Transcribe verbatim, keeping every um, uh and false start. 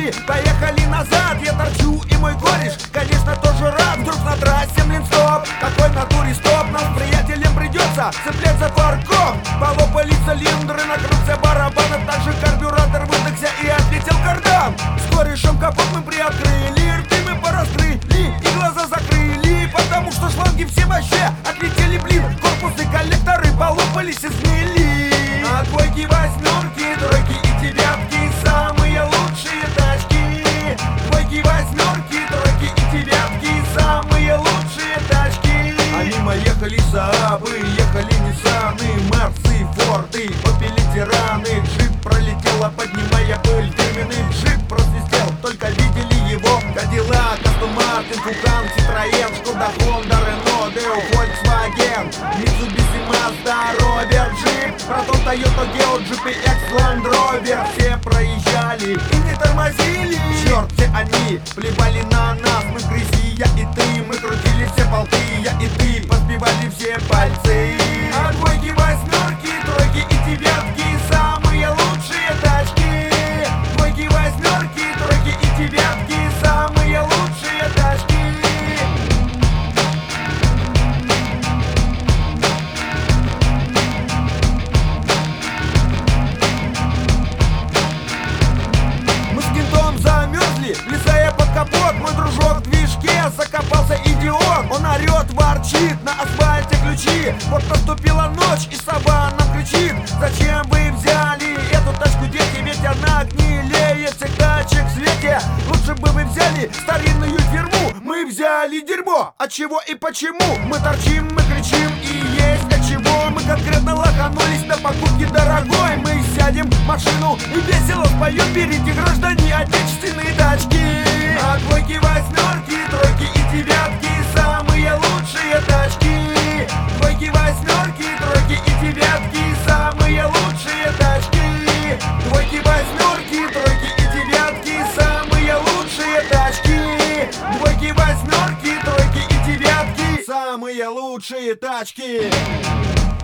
тачки. Поехали назад, я торчу и мой кореш, конечно, тоже рад. Вдруг на трассе, блин, стоп, такой натуре стоп. Нам с приятелем придется цеплять за фаркоп. Полопали цилиндры, накрылся барабан, а также карбюратор выдохся и отлетел кардан. С корешем капот мы приоткрыли, рты мы пораскрыли и глаза закрыли, потому что шланги все вообще отлетели, блин. Корпусы, коллекторы полопались и сгнили. А двойки, восьмерки, тройки и девятки самые лучшие тачки. Двойки, восьмерки, тройки и девятки самые лучшие тачки. А мимо ехали Саабы, ехали Ниссаны, Мерсы, Форды, Опели, Тираны. Джип пролетела, поднимая пыль, фирменный джип просвистел, только видели его. Кадиллак, Астон Мартин, Фукан, Ситроен, Шкода, Хонда, Рено, Део, Volkswagen, Mitsubishi, Mazda, Rovер, Джип, Протон, Тойота, Гео, джи пи экс, Land Rover. Все проезжали и не тормозили. Черт, все они плевали на нас. Мы грязи, я и ты, мы крутили все болты, я и ты, подбивали все пальцы. А двойки, восьмерки, тройки и девятки самые лучшие тачки. Двойки, восьмерки, тройки и девятки самые лучшие тачки. Мы с кентом замерзли, влезая под капот. Мой дружок в движке закопался, идиот. Он орет, ворчит, на асфальте ключи. Вот наступила ночь, и сова нам кричит: зачем вы взяли эту тачку, дети? Ведь она гнилее всех тачек в свете. Лучше бы вы взяли старинную фирму. Мы взяли дерьмо, от чего и почему? Мы торчим, мы кричим, и есть от чего. Мы конкретно лоханулись на покупке дорогой. Мы сядем в машину и весело споем: берите, граждане, отечественные тачки. А двойки, восьмерки, тройки и девятки самые лучшие тачки. Двойки, восьмерки, тройки и девятки самые лучшие тачки. Двойки, восьмерки, тройки и девятки самые лучшие тачки. Двойки, восьмерки, тройки и девятки самые лучшие тачки.